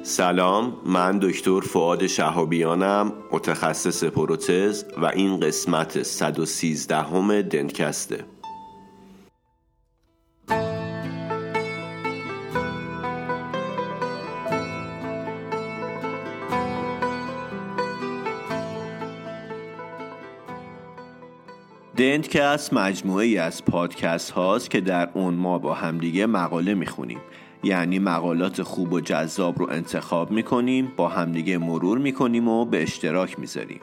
سلام، من دکتر فؤاد شهابیانم، متخصص پروتز و این قسمت 113 دنتکسته. دنتکست مجموعه‌ای از پادکست هاست که در اون ما با همدیگه مقاله میخونیم، یعنی مقالات خوب و جذاب رو انتخاب میکنیم، با همدیگه مرور میکنیم و به اشتراک میذاریم.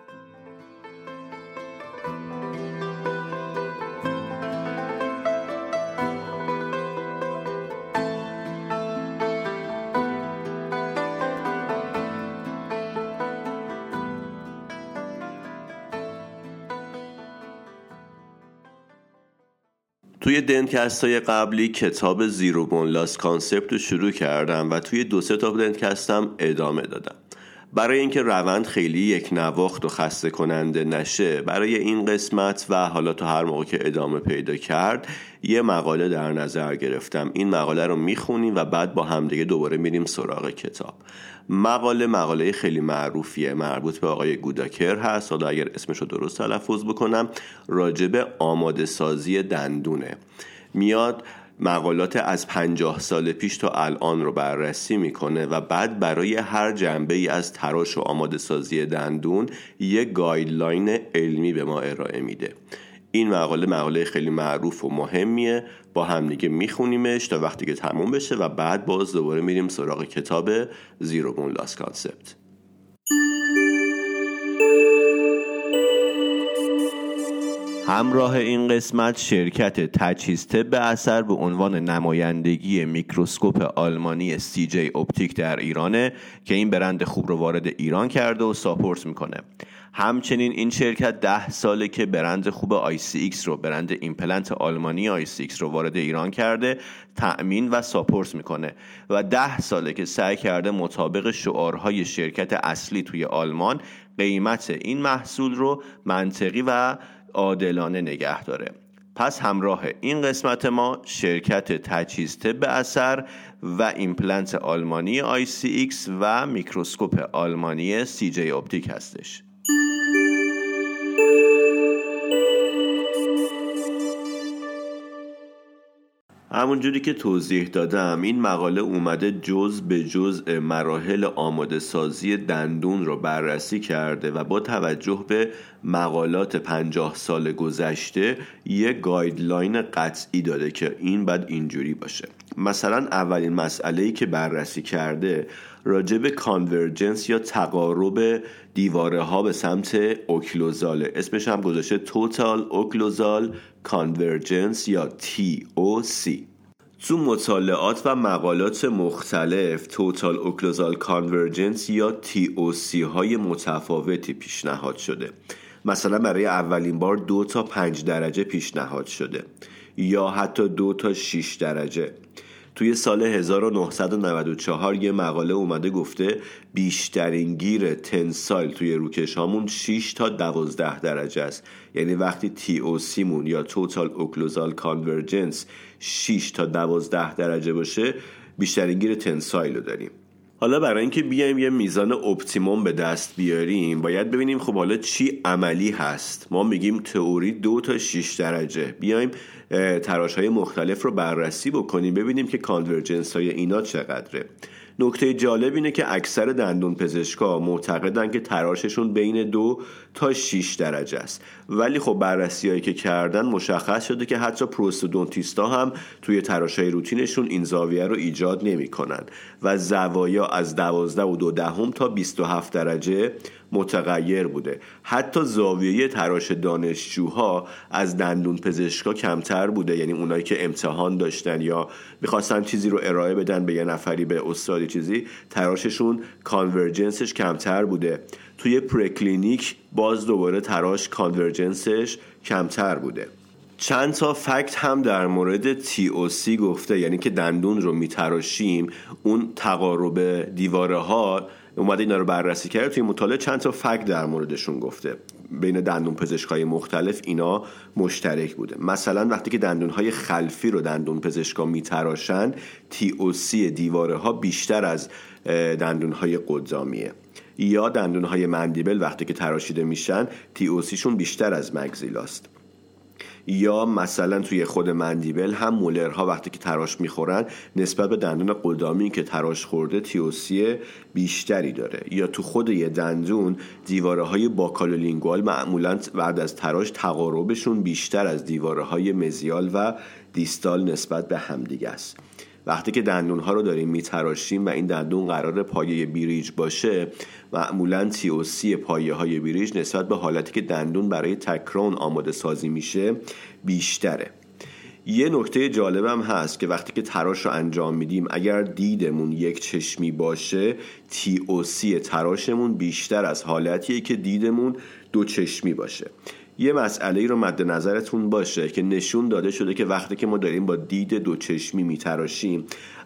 توی دنتکست‌های قبلی کتاب زیرو بون لاس کانسپت رو شروع کردم و توی 2-3 تا دنتکستم ادامه دادم. برای اینکه روند خیلی یک نواخت و خسته کننده نشه، برای این قسمت و حالا تو هر موقع که ادامه پیدا کرد یه مقاله در نظر گرفتم. این مقاله رو میخونیم و بعد با همدیگه دوباره میریم سراغ کتاب. مقاله خیلی معروفیه، مربوط به آقای گوداکر هست، حالا اگر اسمش رو درست تلفظ بکنم، راجب آماده سازی دندونه. میاد مقالات از 50 سال پیش تا الان رو بررسی میکنه و بعد برای هر جنبه ای از تراش و آماده سازی دندون یک گایدلاین علمی به ما ارائه میده. این مقاله خیلی معروف و مهمیه، با همدیگه میخونیمش تا وقتی که تموم بشه و بعد باز دوباره میریم سراغ کتاب زیرو بون لاس کانسپت. همراه این قسمت شرکت تجهیز طب اثر به عنوان نمایندگی میکروسکوپ آلمانی CJ اپتیک در ایرانه که این برند خوب رو وارد ایران کرده و ساپورت میکنه. همچنین این شرکت 10 ساله که برند خوب ICX رو، برند ایمپلنت آلمانی ICX رو وارد ایران کرده، تأمین و ساپورت میکنه و 10 ساله که سعی کرده مطابق شعارهای شرکت اصلی توی آلمان قیمت این محصول رو منطقی و عادلانه نگه داره. پس همراه این قسمت ما شرکت تجهیز طب اثر و ایمپلنت آلمانی ICX و میکروسکوپ آلمانی CJ اپتیک هستش. همونجوری که توضیح دادم، این مقاله اومده جزء به جزء مراحل آماده سازی دندون رو بررسی کرده و با توجه به مقالات 50 سال گذشته یک گایدلاین قطعی داده که این باید اینجوری باشه. مثلا اولین مسئله‌ای که بررسی کرده راجع به کانورجنس یا تقارب دیواره ها به سمت اوکلوزاله. اسمش هم گذاشته توتال اوکلوزال کانورجنس یا TOC. تو مطالعات و مقالات مختلف توتال اوکلوزال کانورجنس یا TOC های متفاوتی پیشنهاد شده. مثلا برای اولین بار 2 تا 5 درجه پیشنهاد شده یا حتی 2 تا 6 درجه. توی سال 1994 یه مقاله اومده گفته بیشترین گیر تنسایل توی روکش هامون 6 تا 12 درجه است. یعنی وقتی TOC مون یا توتال اوکلوزال کانورجنس 6 تا 12 درجه باشه، بیشترین گیر تنسایل رو داریم. حالا برای اینکه بیایم یه میزان اپتیموم به دست بیاریم، باید ببینیم خب حالا چی عملی هست. ما میگیم تئوری 2 تا 6 درجه. بیایم تراش‌های مختلف رو بررسی بکنیم، ببینیم که کانورجنس های اینا چقدره. نکته جالب اینه که اکثر دندون پزشکا معتقدن که تراششون بین 2 تا 6 درجه است، ولی خب بررسی‌هایی که کردن مشخص شده که حتی پروستودونتیستا هم توی تراش‌های روتینشون این زاویه رو ایجاد نمی‌کنن و زوایا از 12.2 تا 27 درجه متغیر بوده. حتی زاویه تراش دانشجوها از دندون پزشکا کمتر بوده، یعنی اونایی که امتحان داشتن یا میخواستن چیزی رو ارائه بدن به یه نفری، به استادی چیزی، تراششون کانورجنسش کمتر بوده. توی پرکلینیک باز دوباره تراش کانورجنسش کمتر بوده. چند تا فکت هم در مورد TOC گفته، یعنی که دندون رو میتراشیم، اون تقارب دیواره ها اومده اینا رو بررسی کرده. توی مطالعه چند تا فکت در موردشون گفته. بین دندون پزشکای مختلف اینا مشترک بوده. مثلا وقتی که دندونهای خلفی رو دندون پزشکا میتراشن، TOC دیواره ها بیشتر از دندونهای قدامیه. یا دندونهای مندیبل وقتی که تراشیده میشن TOC شون بیشتر از مگزیلاست. یا مثلا توی خود مندیبل هم مولرها وقتی که تراش میخورن نسبت به دندون قدامی که تراش خورده TOC بیشتری داره. یا تو خود یه دندون دیواره های باکالولینگوال معمولا بعد از تراش تقاربشون بیشتر از دیواره های مزیال و دیستال نسبت به همدیگه است. وقتی که دندون ها رو داریم میتراشیم و این دندون قرار پایه بیریج باشه، معمولاً TOC پایه های بیریج نسبت به حالتی که دندون برای تکرون آماده سازی میشه بیشتره. یه نکته جالبم هست که وقتی که تراش رو انجام میدیم اگر دیدمون یک چشمی باشه TOC تراشمون بیشتر از حالتیه که دیدمون دو چشمی باشه. یه مسئله رو مد نظرتون باشه که نشون داده شده که وقتی که ما داریم با دید دو چشمی میتراشیم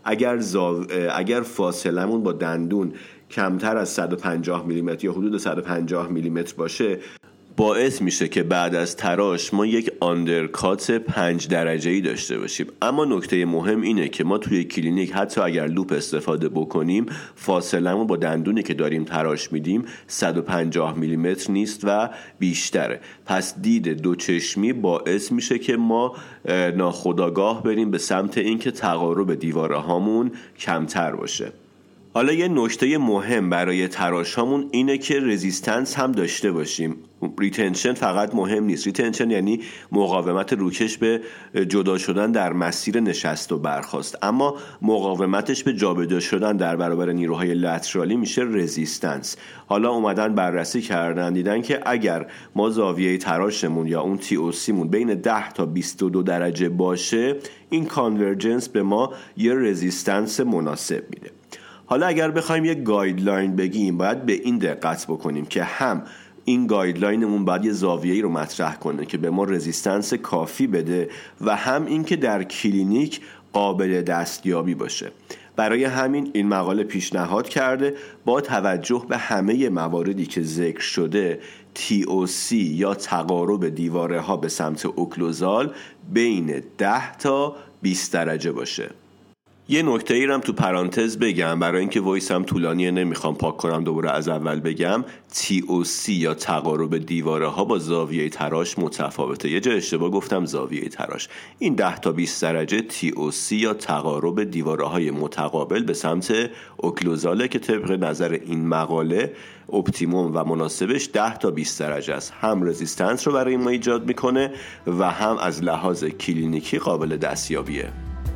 اگر فاصلمون با دندون کمتر از 150 میلیمتر یا حدود 150 میلیمتر باشه باعث میشه که بعد از تراش ما یک آندرکات 5 درجه‌ای داشته باشیم. اما نکته مهم اینه که ما توی کلینیک حتی اگر لوپ استفاده بکنیم فاصلمون با دندونی که داریم تراش میدیم 150 میلیمتر نیست و بیشتره. پس دید دو چشمی باعث میشه که ما ناخودآگاه بریم به سمت اینکه تقارب دیواره هامون کمتر باشه. حالا یه نکته مهم برای تراش هامون اینه که رزیستنس هم داشته باشیم. ریتنشن فقط مهم نیست. ریتنشن یعنی مقاومت روکش به جدا شدن در مسیر نشست و برخاست، اما مقاومتش به جابجا شدن در برابر نیروهای لترالی میشه رزیستنس. حالا اومدن بررسی کردن دیدن که اگر ما زاویه تراشمون یا اون TOC مون بین 10 تا 22 درجه باشه این کانورجنس به ما یه رزیستنس مناسب میده. حالا اگر بخوایم یک گایدلاین بگیم باید به این دقت بکنیم که هم این گایدلاینمون باید یه زاویه‌ای رو مطرح کنه که به ما رزیستنس کافی بده و هم این که در کلینیک قابل دستیابی باشه. برای همین این مقاله پیشنهاد کرده با توجه به همه مواردی که ذکر شده TOC یا تقارب دیواره ها به سمت اوکلوزال بین 10 تا 20 درجه باشه. یه نکته ای رم تو پرانتز بگم برای اینکه وایسم طولانیه نمیخوام پاک کنم دوباره از اول بگم. TOC یا تقارب دیواره ها با زاویه تراش متفاوته. یه جا اشتباه گفتم زاویه تراش. این 10 تا 20 درجه TOC یا تقارب دیواره های متقابل به سمت اوکلوزاله که طبق نظر این مقاله اپتیموم و مناسبش 10 تا 20 درجه است. هم رزیستنس رو برای ما ایجاد میکنه و هم از لحاظ کلینیکی قابل دستیابیه.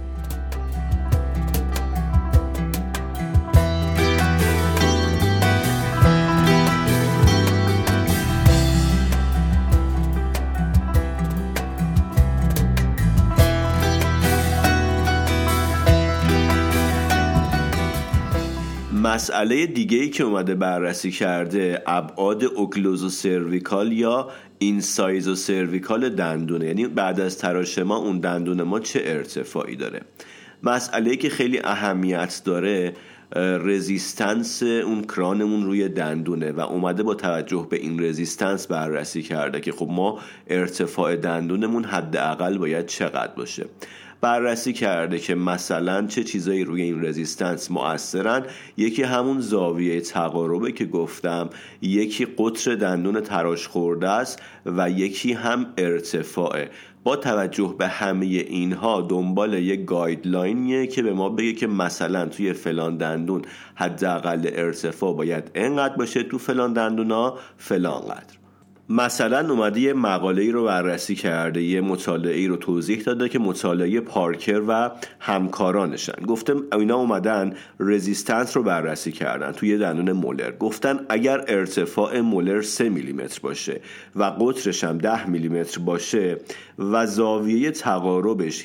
مسئله دیگه‌ای که اومده بررسی کرده ابعاد اوکلوزو سرویکال یا اینسایزو سرویکال دندونه، یعنی بعد از تراش ما اون دندون ما چه ارتفاعی داره. مسئله‌ای که خیلی اهمیت داره رزیستنس اون کرانمون روی دندونه و اومده با توجه به این رزیستنس بررسی کرده که خب ما ارتفاع دندونمون حداقل باید چقدر باشه. بررسی کرده که مثلا چه چیزایی روی این رزیستنس مؤثرن. یکی همون زاویه تقاربه که گفتم، یکی قطر دندون تراش خورده است و یکی هم ارتفاعه. با توجه به همه اینها دنبال یک گایدلاینیه که به ما بگه که مثلا توی فلان دندون حداقل ارتفاع باید اینقدر باشه، تو فلان دندونا فلان قدر. مثلا اومده یه مقاله‌ای رو بررسی کرده، یه مطالعه‌ای رو توضیح داده که مطالعه پارکر و همکارانشن. گفتم اینا اومدن رزیستنس رو بررسی کردن توی دندون مولر. گفتن اگر ارتفاع مولر 3 میلیمتر باشه و قطرش هم 10 میلیمتر باشه و زاویه تقاربش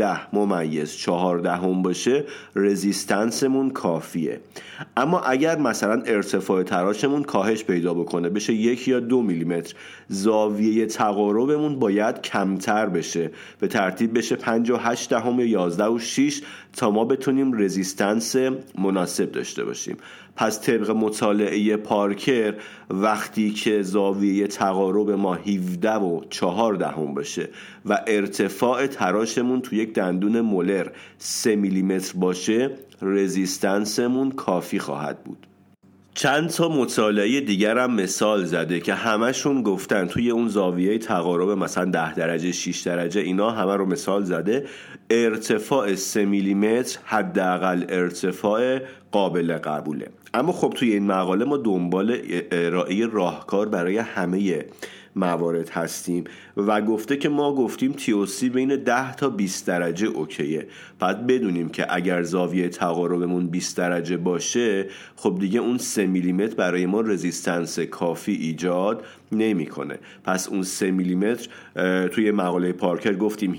17.14 باشه رزیستنسمون کافیه. اما اگر مثلا ارتفاع تراشمون کاهش پیدا بکنه بشه 1 یا 2 میلیمتر متر، زاویه تقاربمون باید کمتر بشه، به ترتیب بشه 5.8 یا 11.6 تا ما بتونیم رزیستنس مناسب داشته باشیم. پس طبق مطالعه پارکر وقتی که زاویه تقارب ما 17.4 باشه و ارتفاع تراشمون تو یک دندون مولر 3 میلیمتر باشه، رزیستنسمون کافی خواهد بود. چند تا مطالعه دیگر هم مثال زده که همشون گفتن توی اون زاویه تقارب مثلا 10 درجه 6 درجه اینا همه رو مثال زده، ارتفاع 3 میلیمتر حداقل ارتفاع قابل قبوله. اما خب توی این مقاله ما دنبال ارائه راهکار برای همه موارد هستیم و گفته که ما گفتیم TOC بین 10 تا 20 درجه اوکیه. بعد بدونیم که اگر زاویه تقاربمون 20 درجه باشه خب دیگه اون 3 میلیمتر برای ما رزیستنس کافی ایجاد نمیکنه. پس اون 3 میلیمتر توی مقاله پارکر گفتیم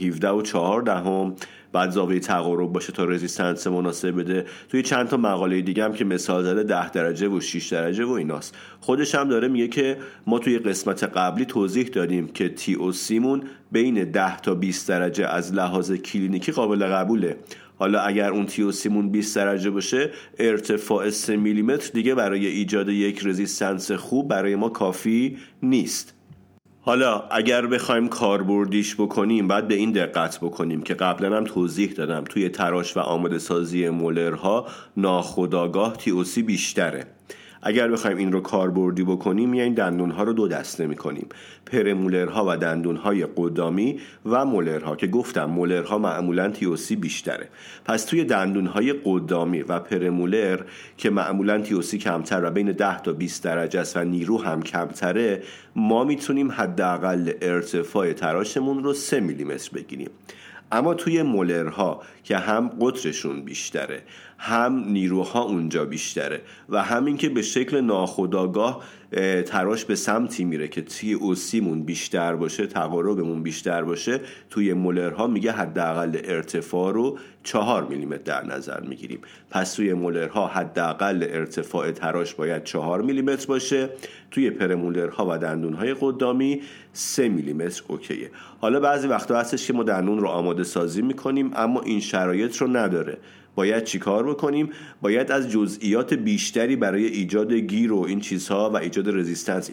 17.4، بعد زاویه تقارب باشه تا رزیستنس مناسب بده. توی چند تا مقاله دیگه هم که مثال زده 10 درجه و 6 درجه و ایناست. خودش هم داره میگه که ما توی قسمت قبلی توضیح دادیم که TOC مون بین 10 تا 20 درجه از لحاظ کلینیکی قابل قبوله. حالا اگر اون TOC مون 20 درجه باشه، ارتفاع 3 میلیمتر دیگه برای ایجاد یک رزیستنس خوب برای ما کافی نیست. حالا اگر بخوایم کاربردیش بکنیم باید به این دقت بکنیم که قبلا هم توضیح دادم توی تراش و آماده سازی مولرها ناخودآگاه TOC بیشتره. اگر بخوایم این رو کاربردی بکنیم یعنی دندونها رو 2 دسته می‌کنیم، پرمولرها و دندونهای قدامی و مولرها که گفتم مولرها معمولاً TOC بیشتره. پس توی دندونهای قدامی و پرمولر که معمولاً TOC کمتر و بین 10 تا 20 درجه است و نیرو هم کمتره، ما میتونیم حداقل ارتفاع تراشمون رو 3 میلیمتر بگیریم. اما توی مولرها که هم قطرشون بیشتره، هم نیروها اونجا بیشتره و همین که به شکل ناخودآگاه تراش به سمتی میره که TOC مون بیشتر باشه، تقاربمون بیشتر باشه، توی مولرها میگه حداقل ارتفاع رو 4 میلیمتر در نظر میگیریم. پس توی مولرها حداقل ارتفاع تراش باید 4 میلیمتر باشه، توی پرمولرها و دندونهای قدامی 3 میلیمتر اوکیه. حالا بعضی وقتا هستش که ما دندون رو آماده سازی میکنیم اما این شرایط رو نداره. باید چی کار بکنیم؟ باید از جزئیات بیشتری برای ایجاد گیر و این چیزها و ایجاد رزیستنس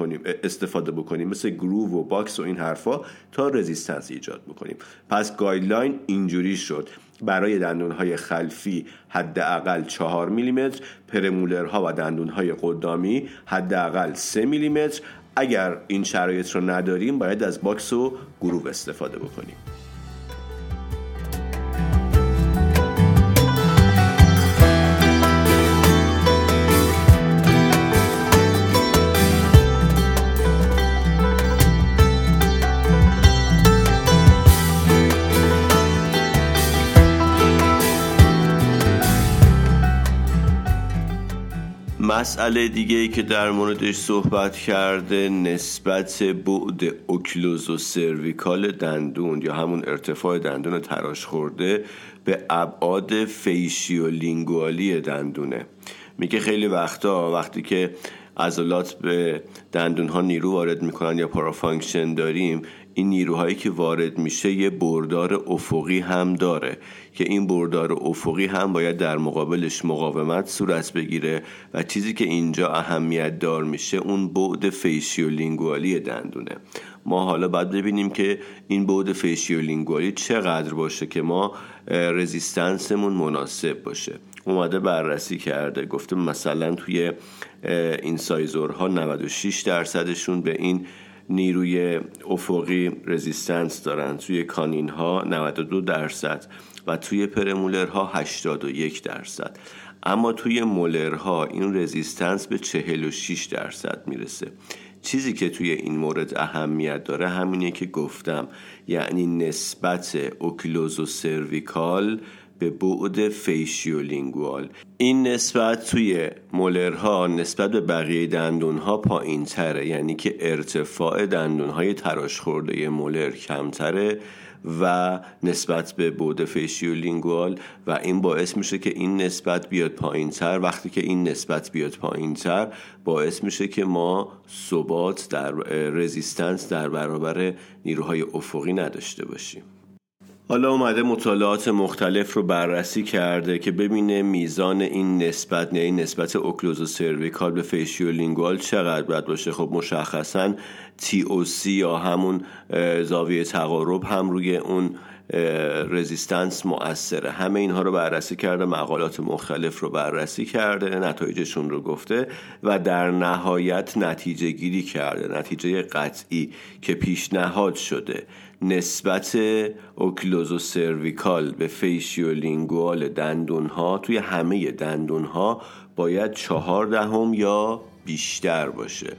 استفاده بکنیم، مثل گروو و باکس و این حرفا، تا رزیستنس ایجاد بکنیم. پس گایدلاین اینجوری شد: برای دندونهای خلفی حداقل 4 میلیمتر، پرمولرها و دندونهای قدامی حداقل 3 میلیمتر. اگر این شرایط رو نداریم باید از باکس و گروو استفاده بکنیم. مسئله دیگه‌ای که در موردش صحبت کرده نسبت بعد اوکلوز و سرویکال دندون یا همون ارتفاع دندون تراش خورده به ابعاد فیشیولینگوالی دندونه. میگه خیلی وقتی که عضلات به دندون‌ها نیرو وارد میکنن یا پارافانکشن داریم، این نیروهایی که وارد میشه یه بردار افقی هم داره که این بردار افقی هم باید در مقابلش مقاومت صورت بگیره و چیزی که اینجا اهمیت دار میشه اون بعد فیشیولینگوالی دندونه. ما حالا باید ببینیم که این بعد فیشیولینگوالی چقدر باشه که ما رزیستنسمون مناسب باشه. اومده بررسی کرده، گفته مثلا توی این سایزورها 96%شون به این نیروی افقی رزیستنس دارن، توی کانین ها 92% و توی پرمولرها 81%. اما توی مولرها این رزیستنس به 46% میرسه. چیزی که توی این مورد اهمیت داره همینه که گفتم، یعنی نسبت اوکلوز و سرویکال به بعد فیشیولینگوال. این نسبت توی مولرها نسبت به بقیه دندونها پایین تره، یعنی که ارتفاع دندونهای تراش خورده مولر کمتره و نسبت به بعد فیشیولینگوال و این باعث میشه که این نسبت بیاد پایین‌تر. وقتی که این نسبت بیاد پایین‌تر باعث میشه که ما ثبات در رزیستنس در برابر نیروهای افقی نداشته باشیم. حالا اومده مطالعات مختلف رو بررسی کرده که ببینه میزان این نسبت، یعنی نسبت اوکلوزو سرویکال به فیشیولینگوال چقدر باید باشه. خب مشخصاً TOC یا همون زاویه تقارب هم روی اون رزیستنس مؤثره. همه اینها رو بررسی کرده، مقالات مختلف رو بررسی کرده، نتایجشون رو گفته و در نهایت نتیجه گیری کرده، نتیجه قطعی که پیشنهاد شده نسبت اوکلوزو سرویکال به فیشیولینگوال دندونها توی همه دندونها باید 0.4 یا بیشتر باشه.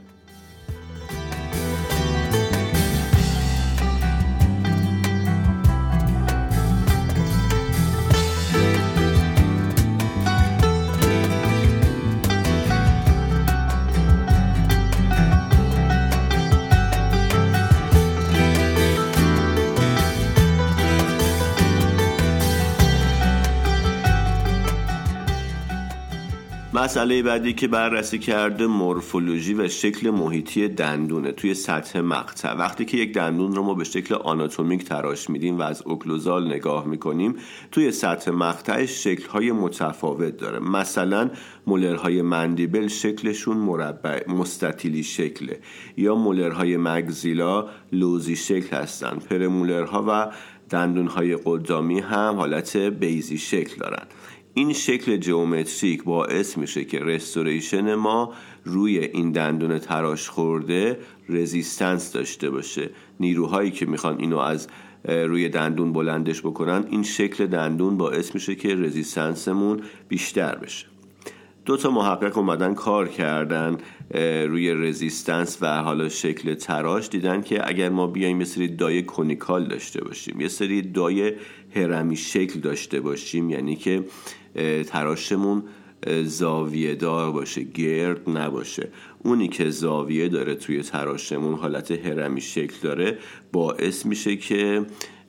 مسئله بعدی که بررسی کرده مورفولوژی و شکل محیطی دندونه توی سطح مقطع. وقتی که یک دندون رو ما به شکل آناتومیک تراش میدیم و از اوکلوزال نگاه میکنیم، توی سطح مقطعش شکل‌های متفاوت داره. مثلا مولرهای مندیبل شکلشون مربع مستطیلی شکله، یا مولرهای مگزیلا لوزی شکل هستن. پرمولرها و دندونهای قدامی هم حالت بیزی شکل دارن. این شکل جئومتریک باعث میشه که رستوریشن ما روی این دندون تراش خورده رزیستنس داشته باشه. نیروهایی که میخوان اینو از روی دندون بلندش بکنن، این شکل دندون باعث میشه که رزیستنسمون بیشتر بشه. 2 محقق اومدن کار کردن روی رزیستنس و حالا شکل تراش، دیدن که اگر ما بیایم یه سری دای کونیکال داشته باشیم، یه سری دای هرمی شکل داشته باشیم، یعنی که تراشمون زاویه دار باشه، گرد نباشه، اونی که زاویه داره توی تراشمون حالت هرمی شکل داره، باعث میشه که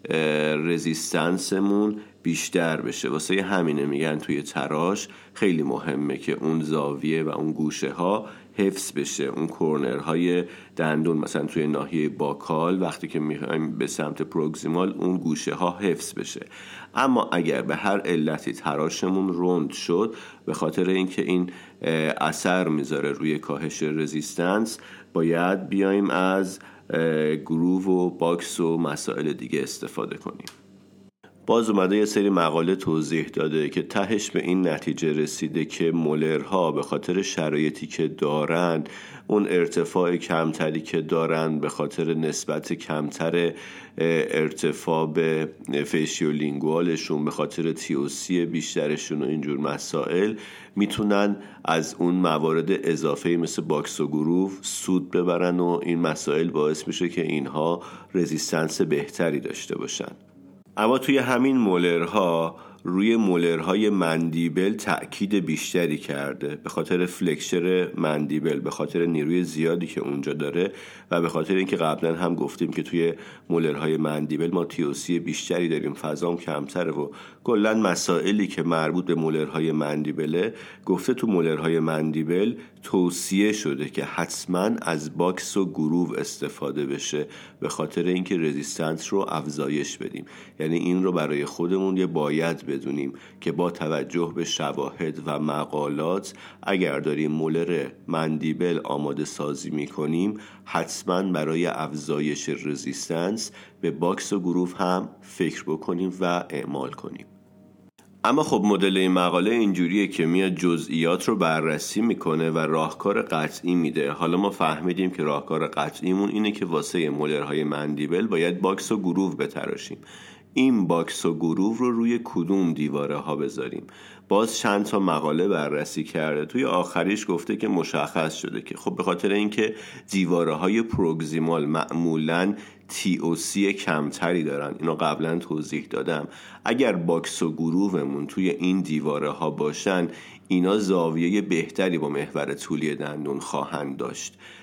رزیستنسمون بیشتر بشه. واسه همینه میگن توی تراش خیلی مهمه که اون زاویه و اون گوشه ها حفظ بشه. اون کورنرهای دندون مثلا توی ناحیه باکال وقتی که میخوایم به سمت پروگزیمال اون گوشه ها حفظ بشه. اما اگر به هر علتی تراشمون رند شد، به خاطر اینکه این اثر میذاره روی کاهش رزیستنس، باید بیایم از گروو و باکس و مسائل دیگه استفاده کنیم. باز اومده یه سری مقاله توضیح داده که تهش به این نتیجه رسیده که مولرها به خاطر شرایطی که دارن، اون ارتفاع کمتری که دارن، به خاطر نسبت کمتر ارتفاع به فیشیولینگوالشون، به خاطر TOC بیشترشون و اینجور مسائل، میتونن از اون موارد اضافه مثل باکس و گروو سود ببرن و این مسائل باعث میشه که اینها رزیستنس بهتری داشته باشن. اما توی همین مولرها روی مولرهای مندیبل تأکید بیشتری کرده، به خاطر فلکشر مندیبل، به خاطر نیروی زیادی که اونجا داره و به خاطر اینکه قبلا هم گفتیم که توی مولرهای مندیبل ما TOC بیشتری داریم، فضام کمتره و کلا مسائلی که مربوط به مولرهای مندیبله. گفته تو مولرهای مندیبل توصیه شده که حتما از باکس و گروو استفاده بشه، به خاطر اینکه رزیستنس رو افزایش بدیم. یعنی این رو برای خودمون یه باید بدونیم که با توجه به شواهد و مقالات اگر داریم مولر مندیبل آماده سازی میکنیم، حتما برای افزایش رزیستنس به باکس و گروو هم فکر بکنیم و اعمال کنیم. اما خب مدل این مقاله اینجوریه که میاد جزئیات رو بررسی میکنه و راهکار قطعی میده. حالا ما فهمیدیم که راهکار قطعیمون اینه که واسه مولرهای مندیبل باید باکس و گروو بتراشیم. این باکس و گروو رو روی کدوم دیواره ها بذاریم؟ باز چند تا مقاله بررسی کرده. توی آخریش گفته که مشخص شده که خب به خاطر اینکه دیواره های پروگزیمال معمولاً TOC کمتری دارن، اینو قبلا توضیح دادم، اگر باکس و گروومون توی این دیواره ها باشن، اینا زاویه بهتری با محور طولی دندون خواهند داشت.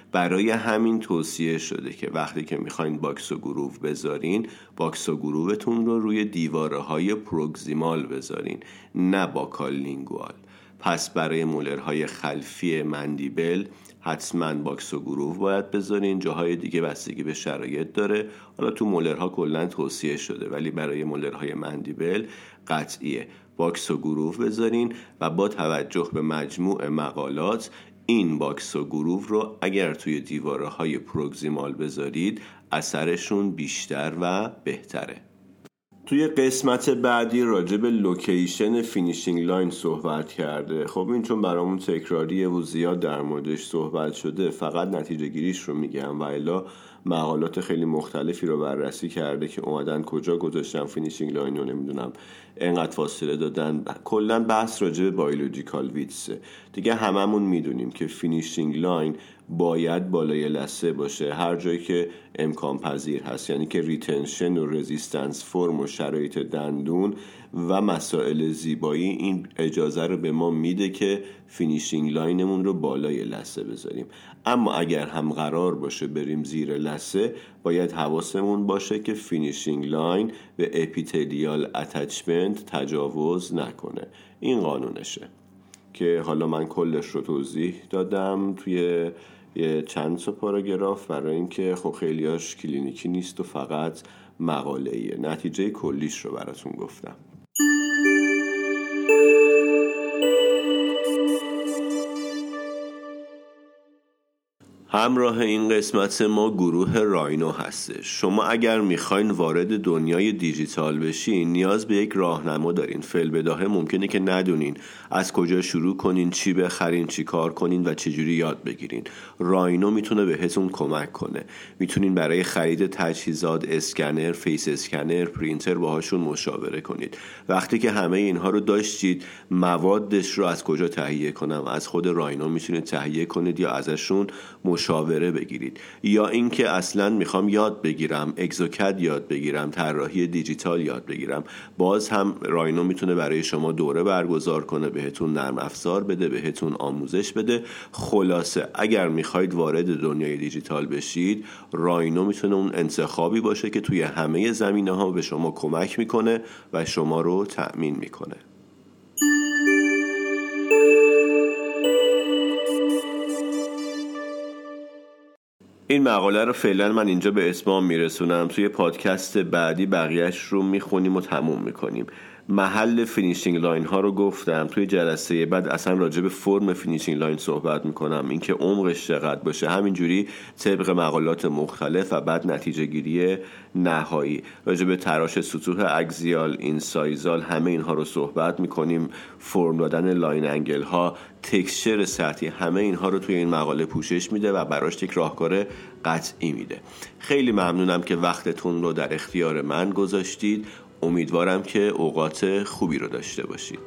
برای همین توصیه شده که وقتی که میخواین باکس و گروو بذارین، باکس و گرووتون رو روی دیواره های پروگزیمال بذارین، نه باکال لینگوال. پس برای مولرهای خلفی مندیبل حتما باکس و گروو باید بذارین. جاهای دیگه بستگی به شرایط داره، حالا تو مولرها کلا توصیه شده، ولی برای مولرهای مندیبل قطعیه باکس و گروو بذارین و با توجه به مجموع مقالات این باکس و گروو رو اگر توی دیواره های پروگزیمال بذارید اثرشون بیشتر و بهتره. توی قسمت بعدی راجع به لوکیشن فینیشینگ لاین صحبت کرده. خب این چون برامون تکراریه و زیاد در موردش صحبت شده، فقط نتیجه گیریش رو میگم و الا مقالات خیلی مختلفی رو بررسی کرده که اومدن کجا گذاشتن فینیشینگ لاین رو، نمیدونم انقدر فاصله دادن. کلا بحث راجع به بایولوژیکال ویدسه دیگه. هممون میدونیم که فینیشینگ لاین باید بالای لثه باشه هر جایی که امکان پذیر هست، یعنی که ریتنشن و رزیستنس فرم و شرایط دندون و مسائل زیبایی این اجازه رو به ما میده که فینیشینگ لاینمون رو بالای لثه بذاریم. اما اگر هم قرار باشه بریم زیر لثه، باید حواسمون باشه که فینیشینگ لاین به اپیتلیال اتچمنت تجاوز نکنه. این قانونشه که حالا من کلش رو توضیح دادم توی یه چند تا پاراگراف، برای اینکه خب خیلیاش کلینیکی نیست و فقط مقاله‌ایه. نتیجه کلیش رو براتون گفتم. همراه این قسمت ما گروه راینو هستش. شما اگر میخواین وارد دنیای دیجیتال بشین نیاز به یک راهنما دارین. فی‌البداهه ممکنه که ندونین از کجا شروع کنین، چی بخرین، چی کار کنین و چجوری یاد بگیرین. راینو میتونه بهتون کمک کنه. میتونین برای خرید تجهیزات، اسکنر، فیس اسکنر، پرینتر باهاشون مشاوره کنید. وقتی که همه اینها رو داشتید، موادش رو از کجا تهیه کنم؟ از خود راینو میتونید تهیه کنید یا ازشون مشاوره بگیرید. یا اینکه اصلا میخوام یاد بگیرم، اگزوکد یاد بگیرم، طراحی دیجیتال یاد بگیرم، باز هم راینو میتونه برای شما دوره برگزار کنه، بهتون نرم افزار بده، بهتون آموزش بده. خلاصه اگر میخواید وارد دنیای دیجیتال بشید، راینو میتونه اون انتخابی باشه که توی همه زمینه‌ها به شما کمک میکنه و شما رو تأمین میکنه. این مقاله رو فعلا من اینجا به اتمام میرسونم. توی پادکست بعدی بقیهش رو میخونیم و تموم میکنیم. محل فینیشینگ لاین ها رو گفتم. توی جلسه بعد اصلا راجع به فرم فینیشینگ لاین صحبت میکنم، اینکه عمقش چقدر باشه، همینجوری طبق مقالات مختلف و بعد نتیجه گیری نهایی. راجع به تراش سطوح اکزیال، اینسایزال، همه اینها رو صحبت میکنیم. فرم دادن لاین انگل ها، تکسچر سطحی، همه اینها رو توی این مقاله پوشش میده و براش یک راهکار قطعی میده. خیلی ممنونم که وقتتون رو در اختیار من گذاشتید. امیدوارم که اوقات خوبی رو داشته باشید.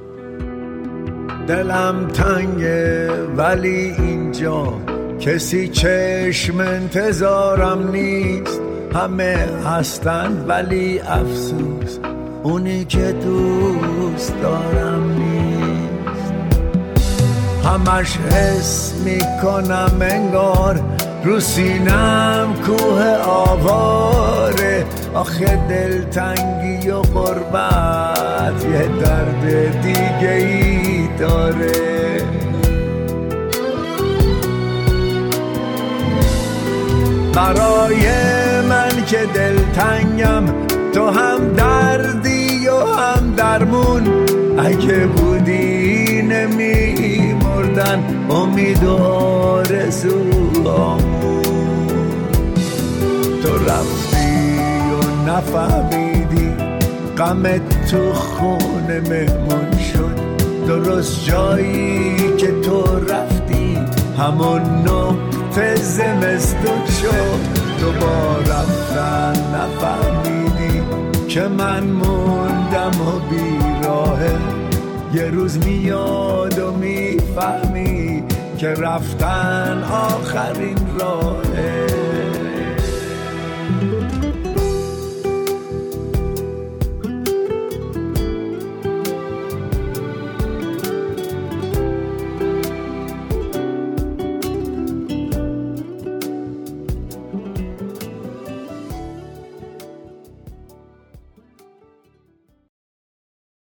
دلم تنگه ولی اینجا کسی چشم انتظارم نیست. همه هستن ولی افسوس اونی که دوست دارم نیست. همش حس میکنم انگار رو سینم کوه آواره. آخه دلتنگی و غربت یه درد دیگه ای داره. برای من که دلتنگم تو هم دردی و هم درمون. اگه بودی نمی مردن امید و آرزوامون. تو رفتی و نفهمیدی غمت تو خونه مهمون شد. درست جایی که تو رفتی همون نقطه زمستون شد. تو با رفتن نفهمیدی که من موندم و بیراهه. یه روز میاد و میفهمی که رفتن آخرین راهه.